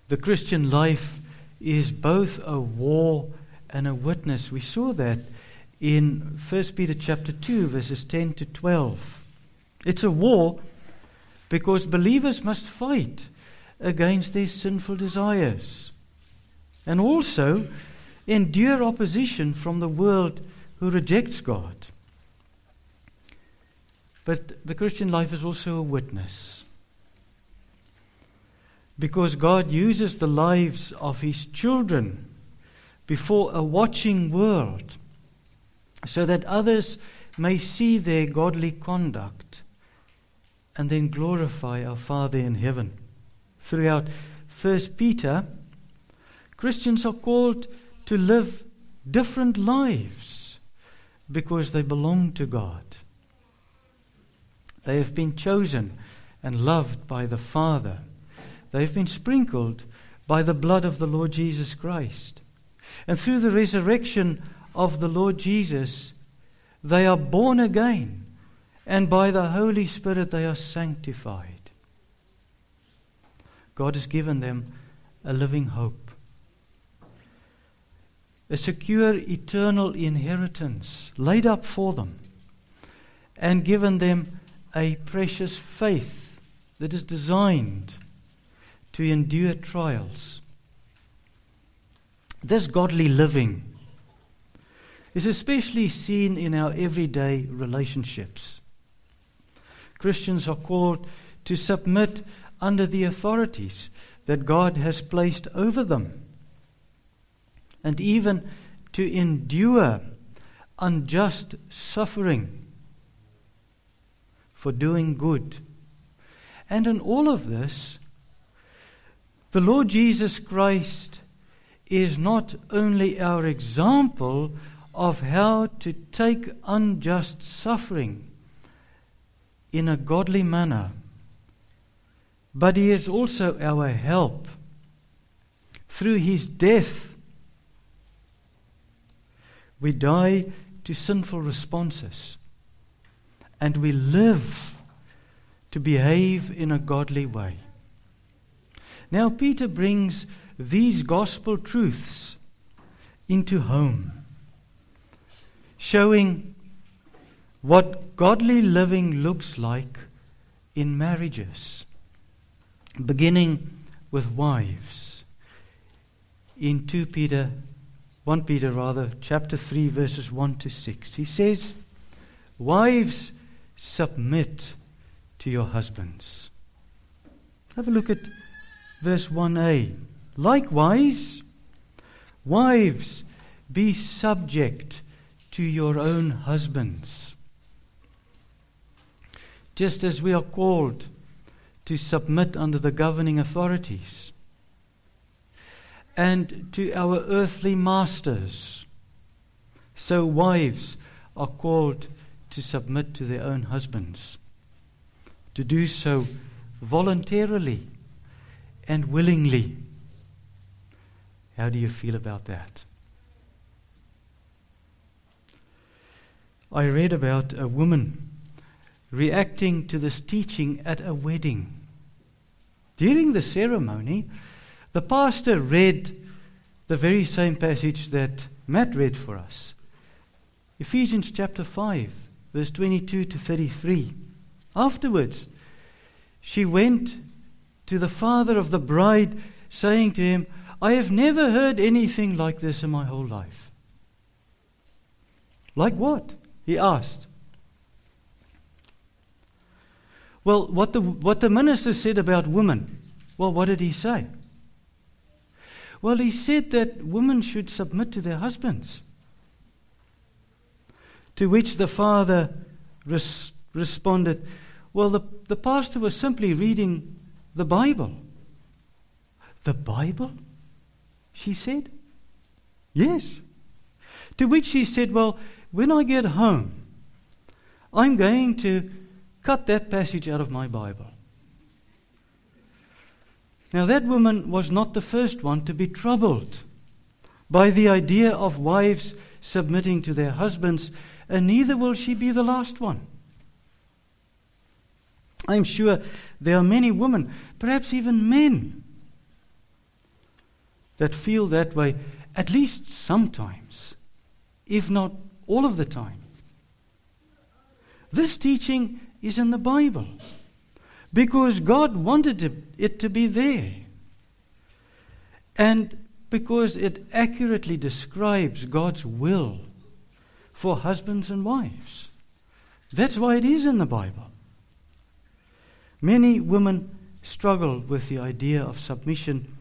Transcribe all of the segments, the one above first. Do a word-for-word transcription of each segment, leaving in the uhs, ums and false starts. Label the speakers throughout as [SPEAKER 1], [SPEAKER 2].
[SPEAKER 1] the Christian life is both a war and a witness. We saw that in First Peter chapter two, verses ten to twelve. It's a war because believers must fight against their sinful desires and also endure opposition from the world who rejects God. But the Christian life is also a witness, because God uses the lives of His children before a watching world so that others may see their godly conduct and then glorify our Father in heaven. Throughout First Peter, Christians are called to live different lives because they belong to God. They have been chosen and loved by the Father. They have been sprinkled by the blood of the Lord Jesus Christ. And through the resurrection of the Lord Jesus, they are born again, and by the Holy Spirit they are sanctified. God has given them a living hope, a secure eternal inheritance laid up for them, and given them a precious faith that is designed to endure trials. This godly living is especially seen in our everyday relationships. Christians are called to submit under the authorities that God has placed over them, and even to endure unjust suffering for doing good. And in all of this, the Lord Jesus Christ is not only our example of how to take unjust suffering in a godly manner, but He is also our help. Through His death, we die to sinful responses, and we live to behave in a godly way. Now Peter brings these gospel truths into home, showing what godly living looks like in marriages, beginning with wives. In two Peter, First Peter rather, chapter three, verses one to six, he says, "Wives, submit to your husbands." Have a look at verse one a. "Likewise, wives, be subject to your own husbands, just as we are called to submit under the governing authorities, and to our earthly masters, so wives are called to submit to their own husbands, to do so voluntarily and willingly." How do you feel about that? I read about a woman reacting to this teaching at a wedding. During the ceremony, the pastor read the very same passage that Matt read for us. Ephesians chapter five, verse twenty-two to thirty-three. Afterwards, she went to the father of the bride, saying to him, "I have never heard anything like this in my whole life." "Like what?" he asked. Well, what the what the minister said about women, well, what did he say? Well, he said that women should submit to their husbands. To which the father res- responded, well, the, the pastor was simply reading the Bible. "The Bible?" she said. "Yes." To which she said, "Well, when I get home, I'm going to cut that passage out of my Bible." Now that woman was not the first one to be troubled by the idea of wives submitting to their husbands, and neither will she be the last one. I'm sure there are many women, perhaps even men, that feel that way at least sometimes, if not all of the time. This teaching is in the Bible because God wanted it to be there, and because it accurately describes God's will for husbands and wives. That's why it is in the Bible. Many women struggle with the idea of submission,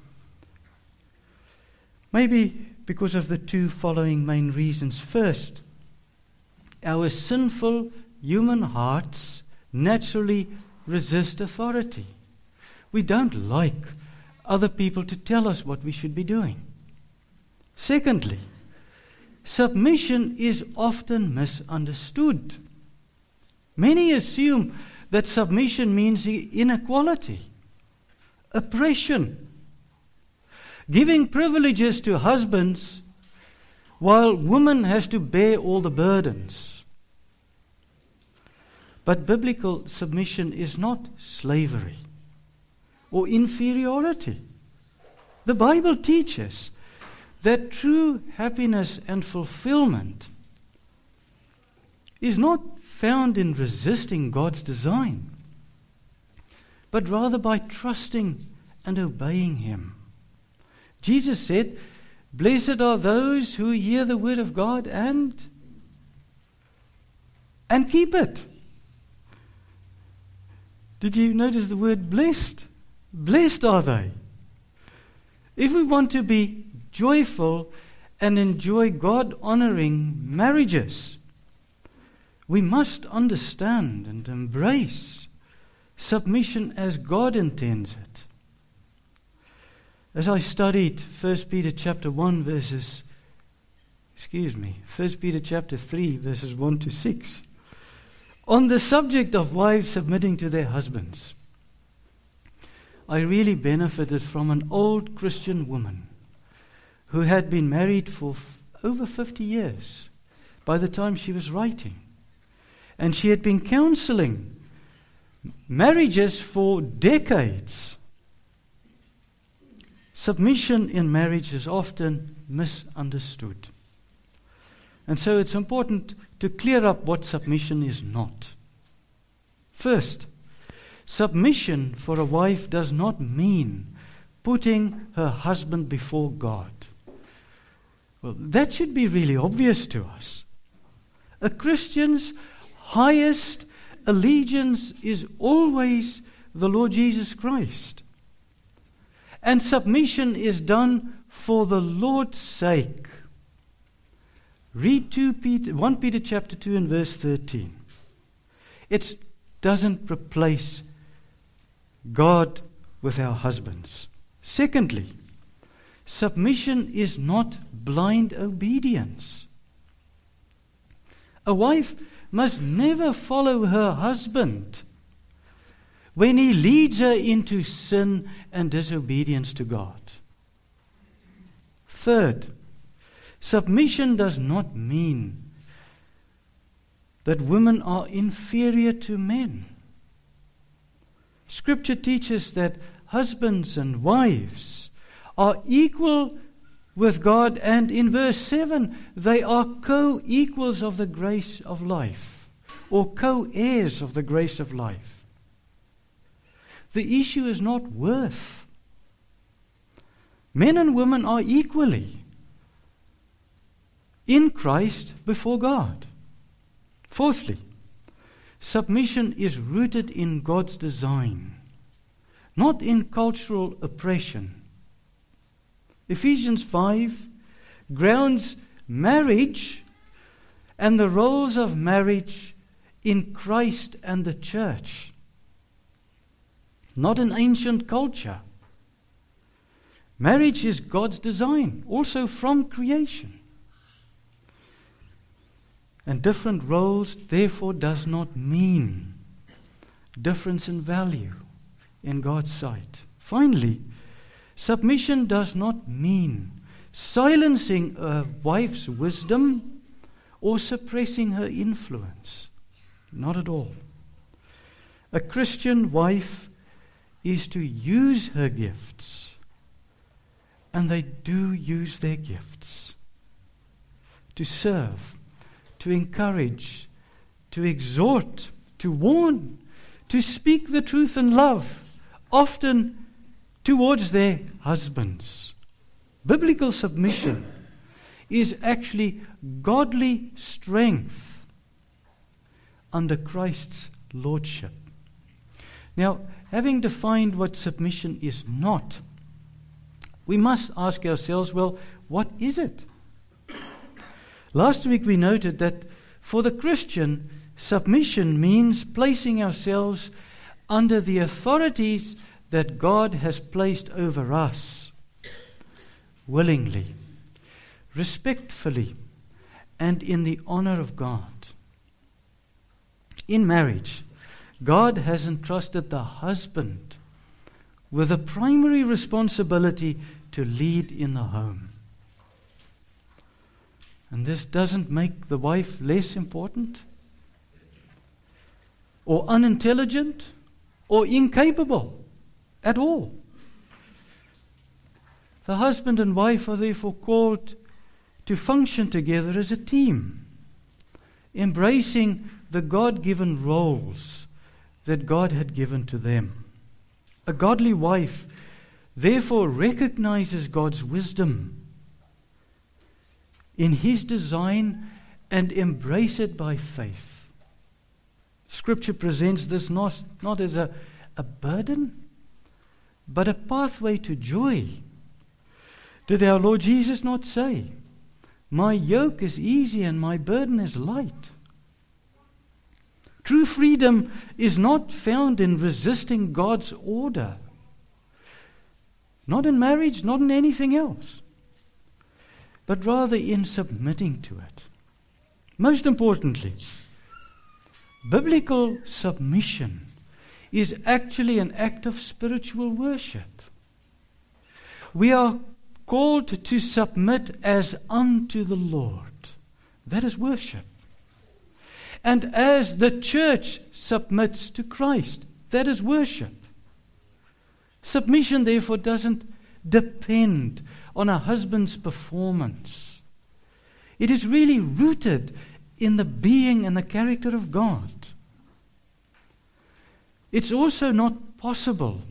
[SPEAKER 1] maybe because of the two following main reasons. First, our sinful human hearts naturally resist authority. We don't like other people to tell us what we should be doing. Secondly, submission is often misunderstood. Many assume that submission means inequality, oppression, giving privileges to husbands while woman has to bear all the burdens. But biblical submission is not slavery or inferiority. The Bible teaches that true happiness and fulfillment is not found in resisting God's design, but rather by trusting and obeying Him. Jesus said, "Blessed are those who hear the word of God and, and keep it." Did you notice the word blessed? Blessed are they. If we want to be joyful and enjoy God-honoring marriages, we must understand and embrace submission as God intends it. As I studied First Peter chapter one verses, excuse me, First Peter chapter three verses one to six, on the subject of wives submitting to their husbands, I really benefited from an old Christian woman who had been married for f- over fifty years by the time she was writing. And she had been counseling marriages for decades. Submission in marriage is often misunderstood. And so it's important to clear up what submission is not. First, submission for a wife does not mean putting her husband before God. Well, that should be really obvious to us. A Christian's highest allegiance is always the Lord Jesus Christ. And submission is done for the Lord's sake. Read two Peter, First Peter chapter two and verse thirteen. It doesn't replace God with our husbands. Secondly, submission is not blind obedience. A wife must never follow her husband when he leads her into sin and disobedience to God. Third, submission does not mean that women are inferior to men. Scripture teaches that husbands and wives are equal with God, and in verse seven, they are co-equals of the grace of life, or co-heirs of the grace of life. The issue is not worth. Men and women are equally in Christ before God. Fourthly, submission is rooted in God's design, not in cultural oppression. Ephesians five grounds marriage and the roles of marriage in Christ and the church, not in ancient culture. Marriage is God's design, also from creation. And different roles, therefore, does not mean difference in value in God's sight. Finally, submission does not mean silencing a wife's wisdom or suppressing her influence. Not at all. A Christian wife is to use her gifts and they do use their gifts to serve, to encourage, to exhort, to warn, to speak the truth in love, often towards their husbands. Biblical submission is actually godly strength under Christ's lordship. Now, having defined what submission is not, we must ask ourselves, well, what is it? Last week we noted that for the Christian, submission means placing ourselves under the authorities that God has placed over us, willingly, respectfully, and in the honor of God. In marriage, God has entrusted the husband with a primary responsibility to lead in the home. And this doesn't make the wife less important, or unintelligent, or incapable at all. The husband and wife are therefore called to function together as a team, embracing the God-given roles that God had given to them. A godly wife therefore recognizes God's wisdom in His design and embrace it by faith. Scripture presents this not, not as a, a burden, but a pathway to joy. Did our Lord Jesus not say, "My yoke is easy and my burden is light"? True freedom is not found in resisting God's order. Not in marriage, not in anything else, but rather in submitting to it. Most importantly, biblical submission is actually an act of spiritual worship. We are called to submit as unto the Lord. That is worship. And as the church submits to Christ, that is worship. Submission, therefore, doesn't depend on a husband's performance. It is really rooted in the being and the character of God. It's also not possible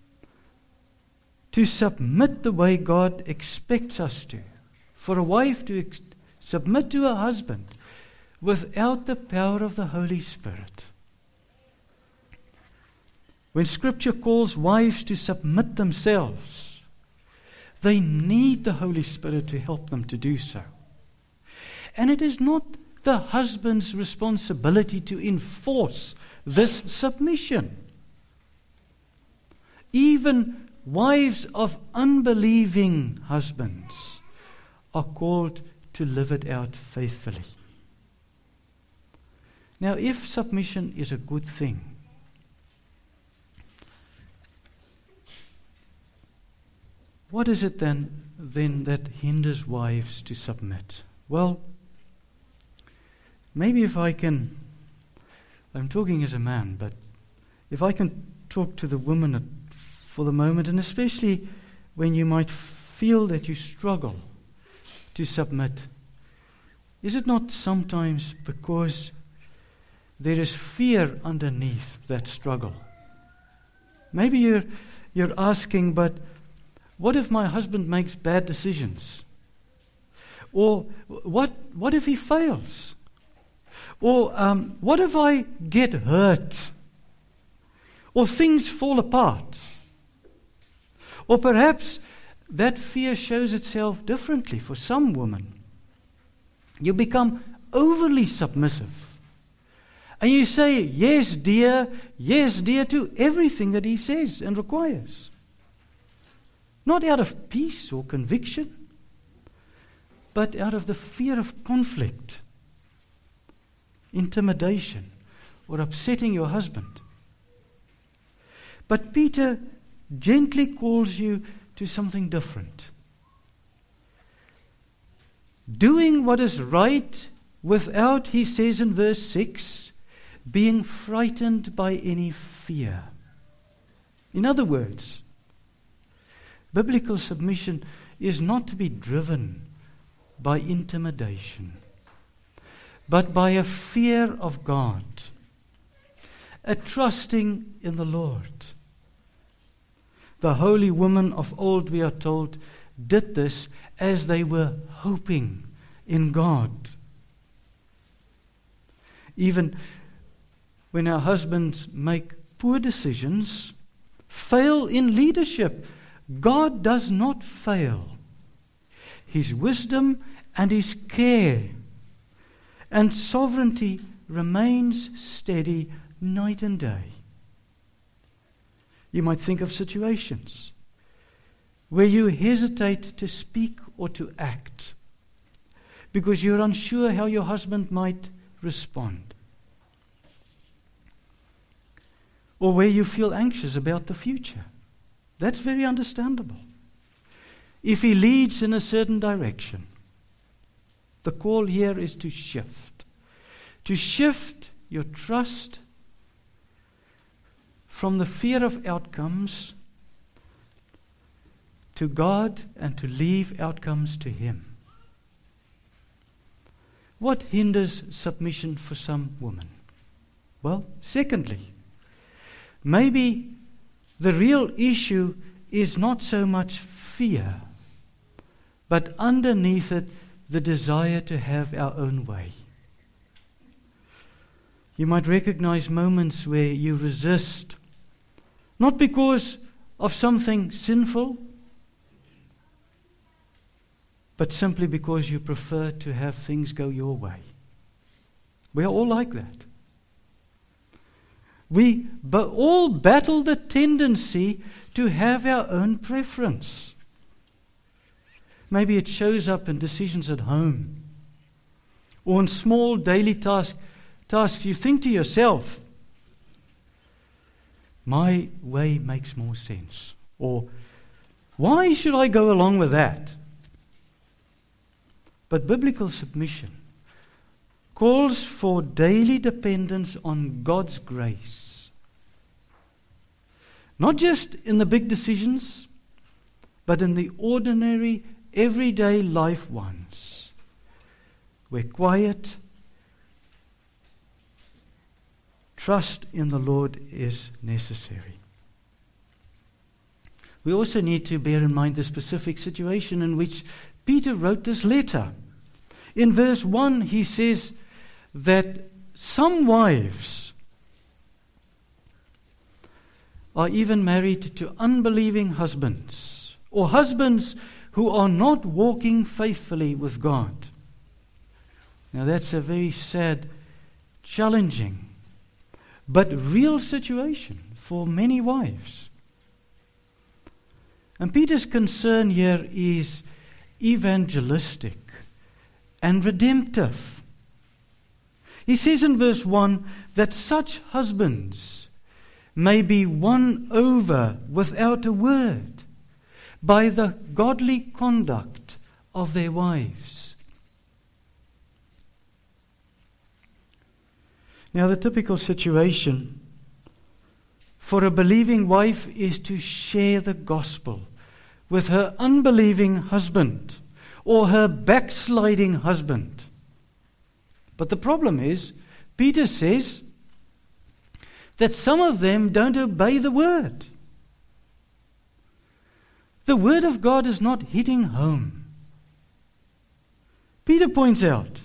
[SPEAKER 1] to submit the way God expects us to, for a wife to ex- submit to her husband without the power of the Holy Spirit. When Scripture calls wives to submit themselves, they need the Holy Spirit to help them to do so. And it is not the husband's responsibility to enforce this submission. Even wives of unbelieving husbands are called to live it out faithfully. Now, if submission is a good thing, what is it then, then that hinders wives to submit? Well, maybe if I can, I'm talking as a man, but if I can talk to the woman at, for the moment, and especially when you might feel that you struggle to submit, is it not sometimes because there is fear underneath that struggle? Maybe you're, you're asking, but what if my husband makes bad decisions? Or what, what if he fails? Or um, what if I get hurt? Or things fall apart? Or perhaps that fear shows itself differently for some women. You become overly submissive. And you say, yes, dear, yes, dear, to everything that he says and requires. Not out of peace or conviction, but out of the fear of conflict, intimidation, or upsetting your husband. But Peter gently calls you to something different. Doing what is right without, he says in verse six, being frightened by any fear. In other words, biblical submission is not to be driven by intimidation, but by a fear of God, a trusting in the Lord. The holy women of old, we are told, did this as they were hoping in God. Even when our husbands make poor decisions, fail in leadership, God does not fail. His wisdom and His care and sovereignty remains steady night and day. You might think of situations where you hesitate to speak or to act because you're unsure how your husband might respond. Or where you feel anxious about the future. That's very understandable. If he leads in a certain direction, the call here is to shift. To shift your trust from the fear of outcomes to God and to leave outcomes to Him. What hinders submission for some women? Well, secondly, maybe the real issue is not so much fear, but underneath it, the desire to have our own way. You might recognize moments where you resist, not because of something sinful, but simply because you prefer to have things go your way. We are all like that. We but all battle the tendency to have our own preference. Maybe it shows up in decisions at home or in small daily task, tasks. You think to yourself, my way makes more sense. Or, why should I go along with that? But biblical submission calls for daily dependence on God's grace. Not just in the big decisions, but in the ordinary, everyday life ones, where quiet, trust in the Lord is necessary. We also need to bear in mind the specific situation in which Peter wrote this letter. In verse one, he says that some wives are even married to unbelieving husbands, or husbands who are not walking faithfully with God. Now that's a very sad, challenging, but real situation for many wives. And Peter's concern here is evangelistic and redemptive. He says in verse one that such husbands may be won over without a word by the godly conduct of their wives. Now, the typical situation for a believing wife is to share the gospel with her unbelieving husband or her backsliding husband. But the problem is, Peter says that some of them don't obey the word. The word of God is not hitting home. Peter points out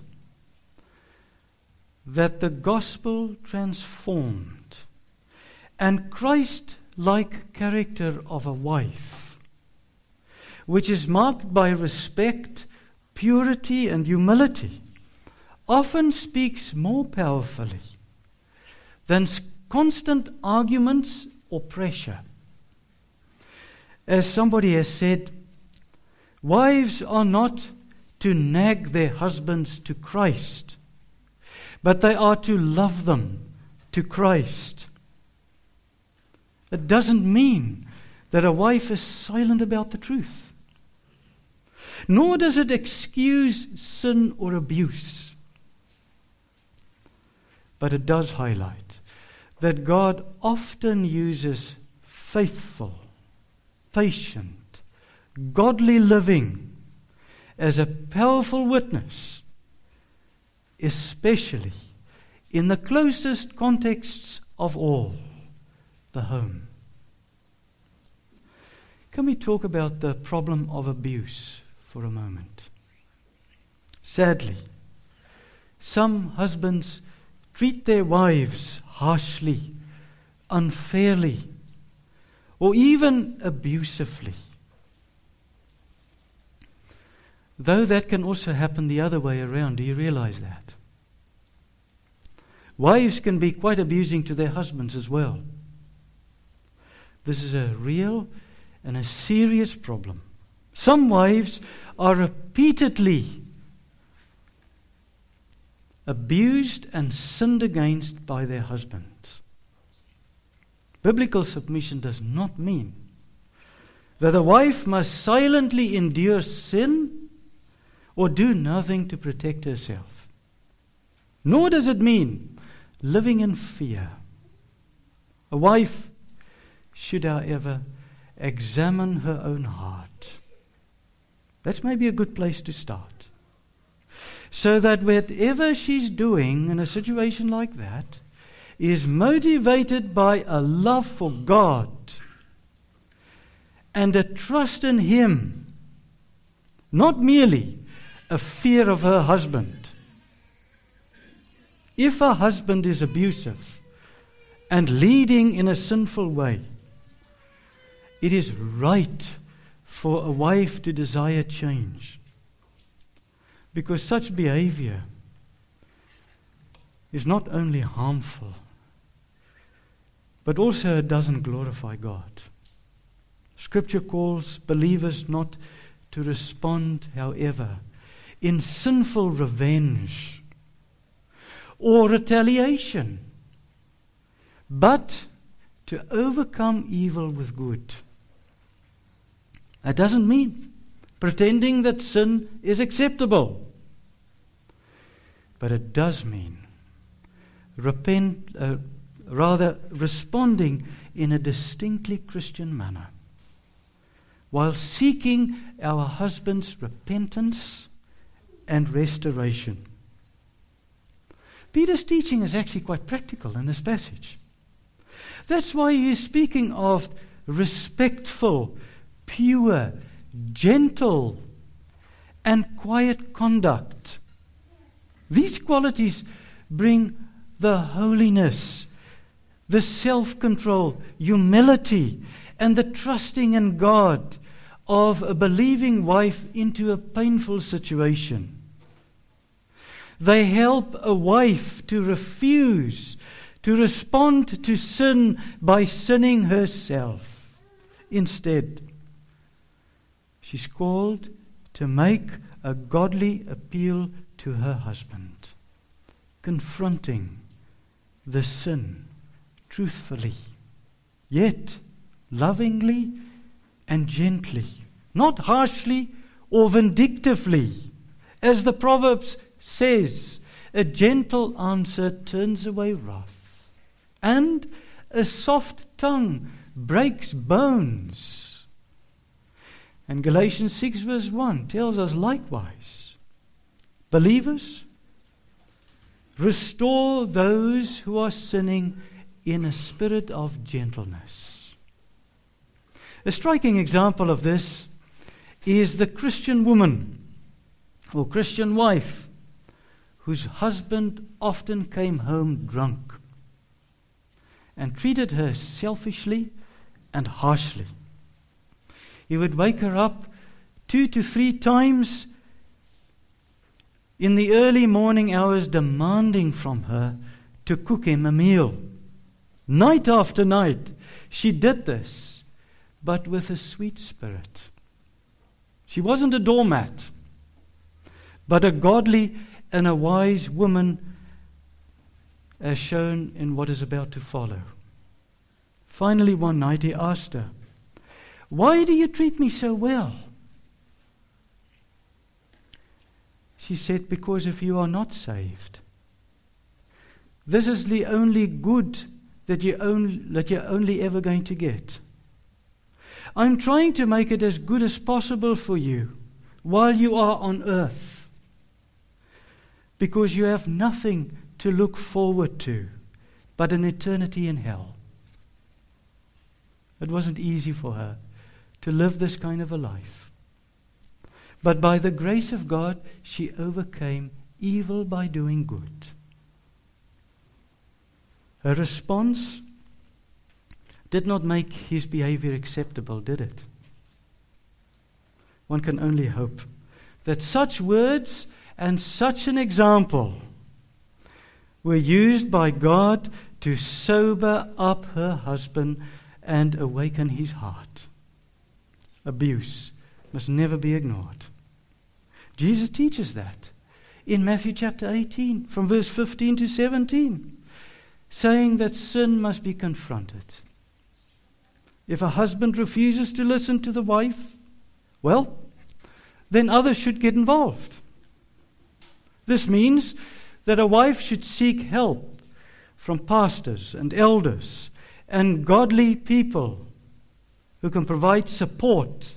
[SPEAKER 1] that the gospel transformed and Christ-like character of a wife, which is marked by respect, purity, and humility, often speaks more powerfully than constant arguments or pressure. As somebody has said, wives are not to nag their husbands to Christ, but they are to love them to Christ. It doesn't mean that a wife is silent about the truth, nor does it excuse sin or abuse. But it does highlight that God often uses faithful, patient, godly living as a powerful witness, especially in the closest contexts of all, the home. Can we talk about the problem of abuse for a moment? Sadly, some husbands treat their wives harshly, unfairly, or even abusively. Though that can also happen the other way around. Do you realize that? Wives can be quite abusing to their husbands as well. This is a real and a serious problem. Some wives are repeatedly abused and sinned against by their husbands. Biblical submission does not mean that a wife must silently endure sin or do nothing to protect herself. Nor does it mean living in fear. A wife should, however, examine her own heart. That's maybe a good place to start. So that whatever she's doing in a situation like that is motivated by a love for God and a trust in Him, not merely a fear of her husband. If a husband is abusive and leading in a sinful way, it is right for a wife to desire change, because such behavior is not only harmful, but also it doesn't glorify God. Scripture calls believers not to respond, however, in sinful revenge or retaliation, but to overcome evil with good. That doesn't mean pretending that sin is acceptable, but it does mean repent, uh, rather responding in a distinctly Christian manner, while seeking our husband's repentance and restoration. Peter's teaching is actually quite practical in this passage. That's why he is speaking of respectful, pure, gentle, and quiet conduct. These qualities bring the holiness, the self-control, humility, and the trusting in God of a believing wife into a painful situation. They help a wife to refuse to respond to sin by sinning herself. Instead, she's called to make a godly appeal to her husband, confronting the sin truthfully, yet lovingly and gently, not harshly or vindictively. As the Proverbs says, a gentle answer turns away wrath, and a soft tongue breaks bones. And Galatians six verse one tells us likewise, believers, restore those who are sinning in a spirit of gentleness. A striking example of this is the Christian woman or Christian wife whose husband often came home drunk and treated her selfishly and harshly. He would wake her up two to three times in the early morning hours, demanding from her to cook him a meal. Night after night, she did this, but with a sweet spirit. She wasn't a doormat, but a godly and a wise woman, as shown in what is about to follow. Finally, one night he asked her, "Why do you treat me so well?" She said, "Because if you are not saved, this is the only good that, you only, that you're only ever going to get. I'm trying to make it as good as possible for you while you are on earth, because you have nothing to look forward to but an eternity in hell. It wasn't easy for her to live this kind of a life. But by the grace of God, she overcame evil by doing good. Her response did not make his behavior acceptable, did it? One can only hope that such words and such an example were used by God to sober up her husband and awaken his heart. Abuse must never be ignored. Jesus teaches that in Matthew chapter eighteen, from verse fifteen to seventeen, saying that sin must be confronted. If a husband refuses to listen to the wife, well, then others should get involved. This means that a wife should seek help from pastors and elders and godly people who can provide support,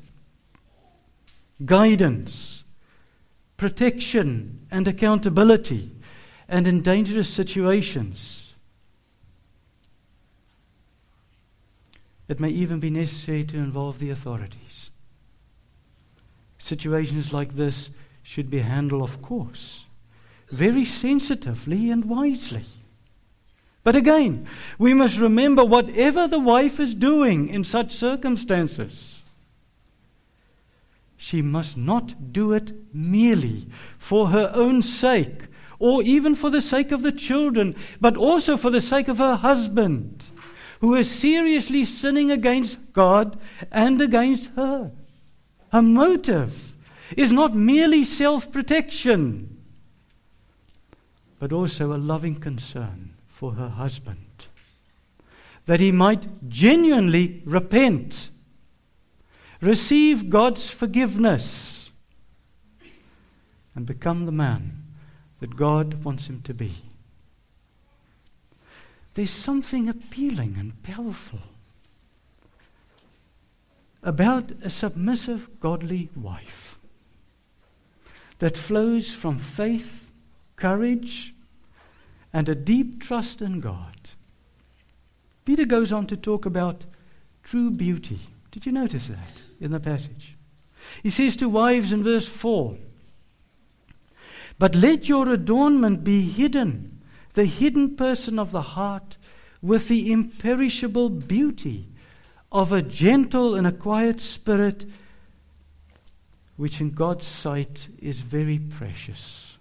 [SPEAKER 1] guidance, protection, and accountability, and in dangerous situations. It may even be necessary to involve the authorities. Situations like this should be handled, of course, very sensitively and wisely. But again, we must remember whatever the wife is doing in such circumstances, she must not do it merely for her own sake or even for the sake of the children, but also for the sake of her husband, who is seriously sinning against God and against her. Her motive is not merely self-protection, but also a loving concern for her husband, that he might genuinely repent, receive God's forgiveness, and become the man that God wants him to be. There's something appealing and powerful about a submissive, godly wife that flows from faith, courage, and a deep trust in God. Peter goes on to talk about true beauty. Did you notice that in the passage? He says to wives in verse four, "But let your adornment be hidden, the hidden person of the heart, with the imperishable beauty of a gentle and a quiet spirit, which in God's sight is very precious."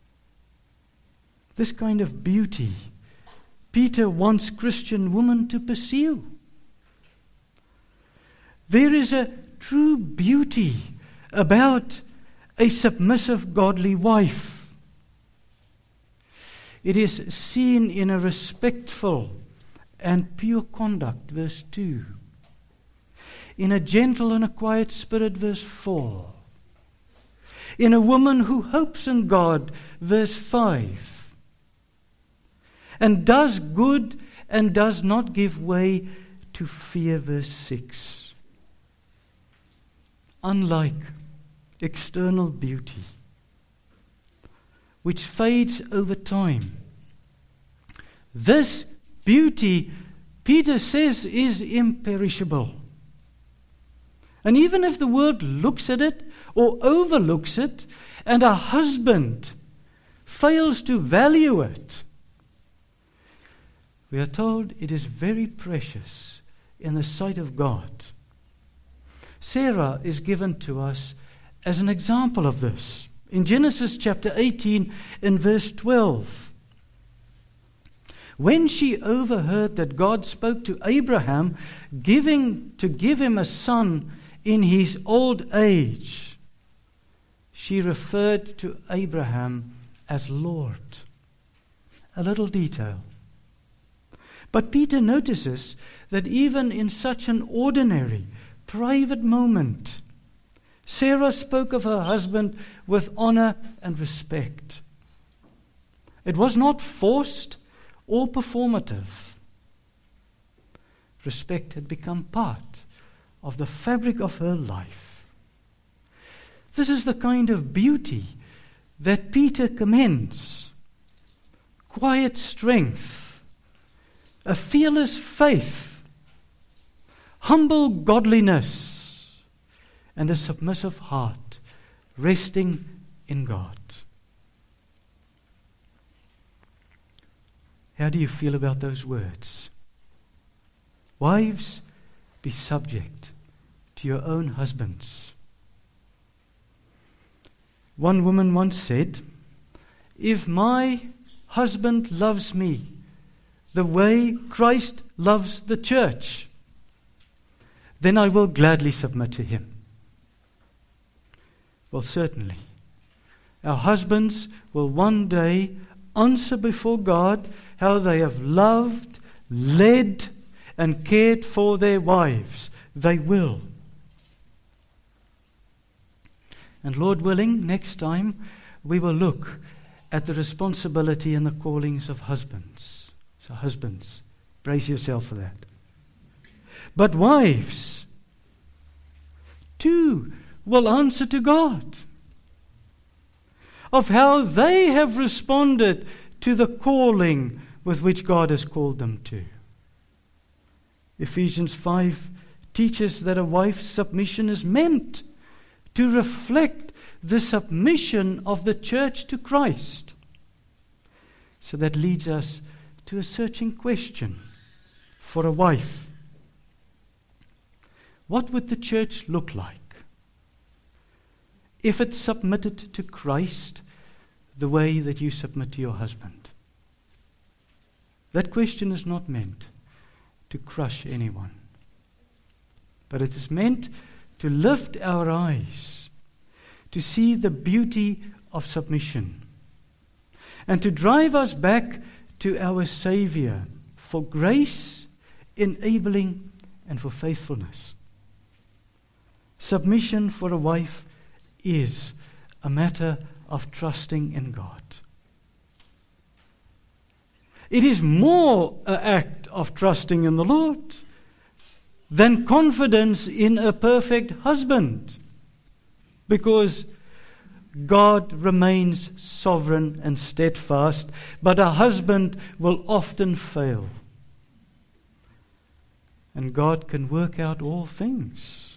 [SPEAKER 1] This kind of beauty Peter wants Christian women to pursue. There is a true beauty about a submissive, godly wife. It is seen in a respectful and pure conduct, verse two. In a gentle and a quiet spirit, verse four. In a woman who hopes in God, verse five. And does good and does not give way to fear, verse six. Unlike external beauty, which fades over time, this beauty, Peter says, is imperishable. And even if the world looks at it or overlooks it, and a husband fails to value it, we are told it is very precious in the sight of God. Sarah is given to us as an example of this. In Genesis chapter eighteen, in verse twelve, when she overheard that God spoke to Abraham, giving to give him a son in his old age, she referred to Abraham as Lord. A little detail. But Peter notices that even in such an ordinary, private moment, Sarah spoke of her husband with honor and respect. It was not forced or performative. Respect had become part of the fabric of her life. This is the kind of beauty that Peter commends. Quiet strength, a fearless faith, humble godliness, and a submissive heart, resting in God. How do you feel about those words? Wives, be subject to your own husbands. One woman once said, if my husband loves me the way Christ loves the church, then I will gladly submit to him. Well, certainly, our husbands will one day answer before God how they have loved, led, and cared for their wives. They will. And Lord willing, next time we will look at the responsibility and the callings of husbands. So husbands, brace yourself for that. But wives, too, will answer to God of how they have responded to the calling with which God has called them to. Ephesians five teaches that a wife's submission is meant to reflect the submission of the church to Christ. So that leads us to a searching question for a wife. What would the church look like if it submitted to Christ the way that you submit to your husband? That question is not meant to crush anyone, but it is meant to lift our eyes to see the beauty of submission and to drive us back to our Savior for grace, enabling, and for faithfulness. Submission for a wife is a matter of trusting in God. It is more an act of trusting in the Lord than confidence in a perfect husband, because God remains sovereign and steadfast, but a husband will often fail. And God can work out all things.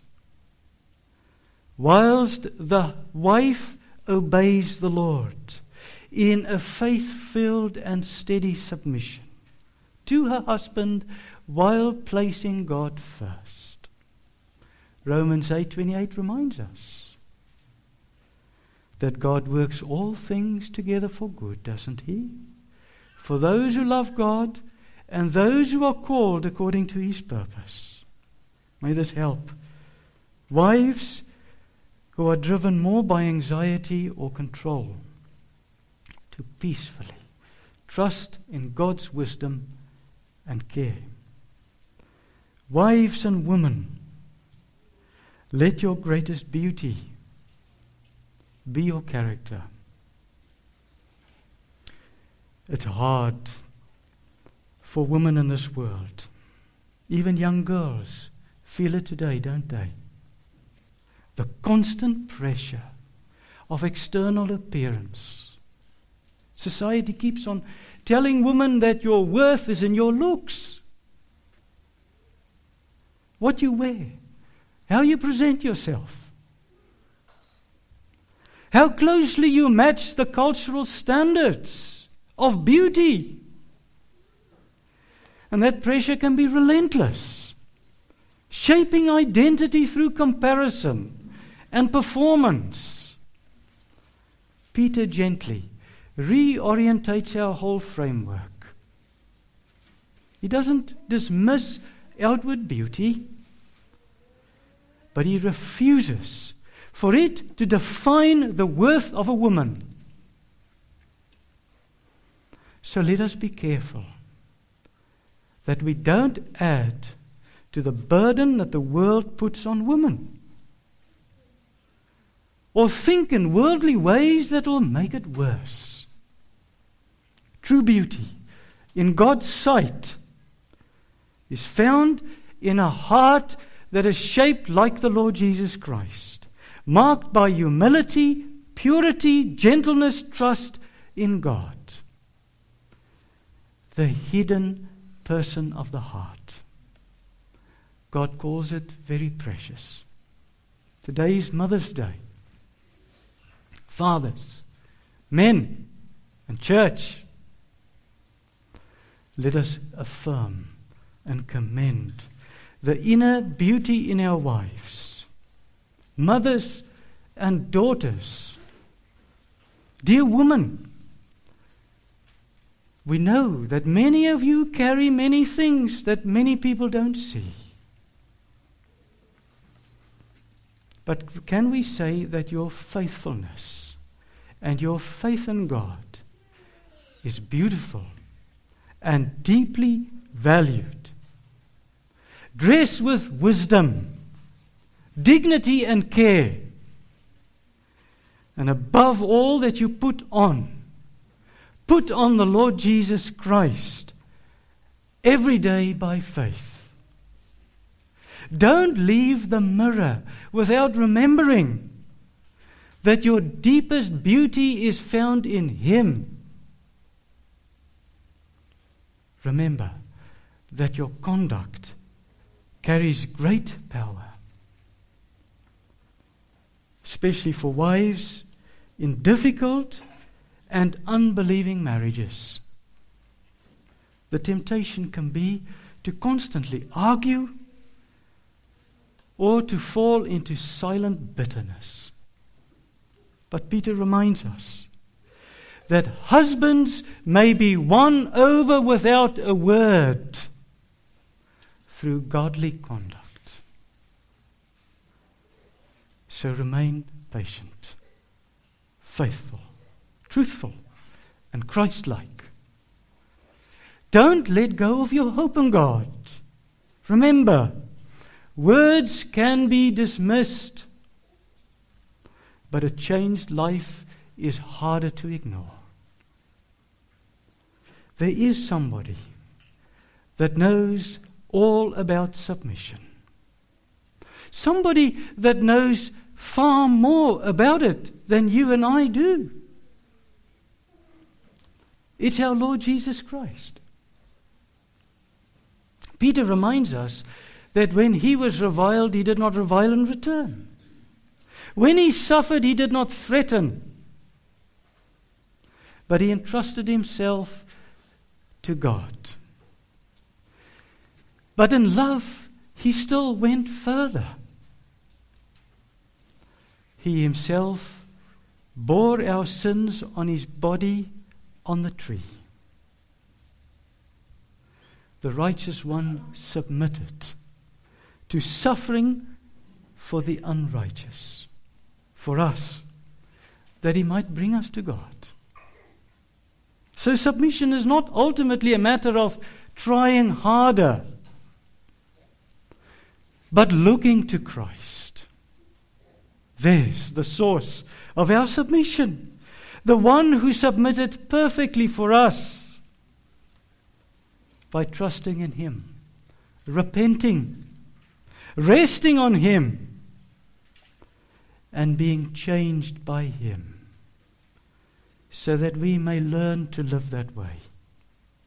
[SPEAKER 1] Whilst the wife obeys the Lord in a faith-filled and steady submission to her husband while placing God first. Romans eight twenty-eight reminds us that God works all things together for good, doesn't he? For those who love God and those who are called according to his purpose. May this help wives who are driven more by anxiety or control to peacefully trust in God's wisdom and care. Wives and women, let your greatest beauty be your character. It's hard for women in this world. Even young girls feel it today, don't they? The constant pressure of external appearance. Society keeps on telling women that your worth is in your looks. What you wear, how you present yourself, how closely you match the cultural standards of beauty. And that pressure can be relentless, shaping identity through comparison and performance. Peter gently reorientates our whole framework. He doesn't dismiss outward beauty, but he refuses for it to define the worth of a woman. So let us be careful that we don't add to the burden that the world puts on women, or think in worldly ways that will make it worse. True beauty in God's sight is found in a heart that is shaped like the Lord Jesus Christ, marked by humility, purity, gentleness, trust in God. The hidden person of the heart. God calls it very precious. Today is Mother's Day. Fathers, men, and church, let us affirm and commend the inner beauty in our wives, mothers and daughters. Dear woman, we know that many of you carry many things that many people don't see. But can we say that your faithfulness and your faith in God is beautiful and deeply valued? Dress with wisdom, dignity and care. And above all that you put on, put on the Lord Jesus Christ every day by faith. Don't leave the mirror without remembering that your deepest beauty is found in Him. Remember that your conduct carries great power, especially for wives in difficult and unbelieving marriages. The temptation can be to constantly argue or to fall into silent bitterness. But Peter reminds us that husbands may be won over without a word through godly conduct. So remain patient, faithful, truthful, and Christ-like. Don't let go of your hope in God. Remember, words can be dismissed, but a changed life is harder to ignore. There is somebody that knows all about submission. Somebody that knows far more about it than you and I do. It's our Lord Jesus Christ. Peter reminds us that when he was reviled, he did not revile in return. When he suffered, he did not threaten, but he entrusted himself to God. But in love, he still went further. He himself bore our sins on his body on the tree. The righteous one submitted to suffering for the unrighteous, for us, that he might bring us to God. So submission is not ultimately a matter of trying harder, but looking to Christ. There's the source of our submission, the one who submitted perfectly for us by trusting in Him, repenting, resting on Him, and being changed by Him, so that we may learn to live that way.